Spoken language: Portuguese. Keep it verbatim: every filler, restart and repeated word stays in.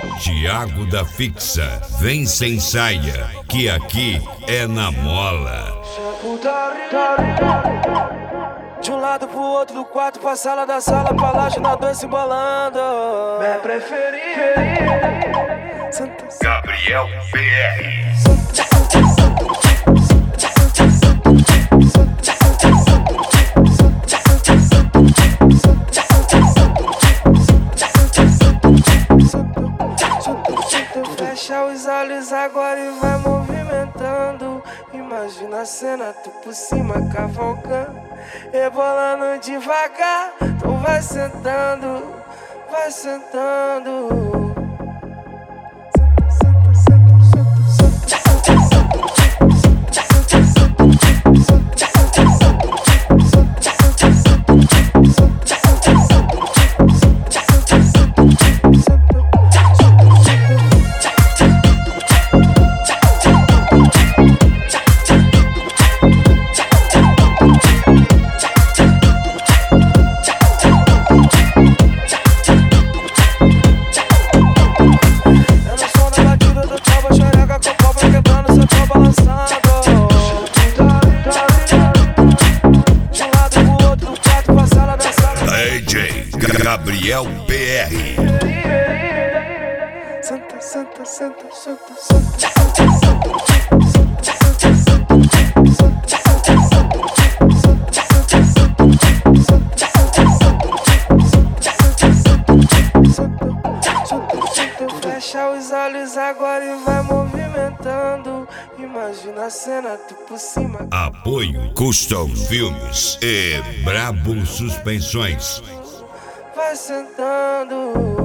Thiago da Fixa, vem sem saia, que aqui é na mola. De um lado pro outro, do quarto pra sala, da sala pra laje, na dança embolando. Minha preferida, Gabriel B R. Fecha os olhos agora e vai movimentando. Imagina a cena, tu por cima cavalcando, rebolando devagar. Tu vai sentando, vai sentando. D J Gabriel B R. Senta, senta, senta, senta, senta. Fecha os olhos agora e vai movimentando. Imagina a cena, tu por cima. Apoio Custom Filmes e Brabo Suspensões. Vai sentando.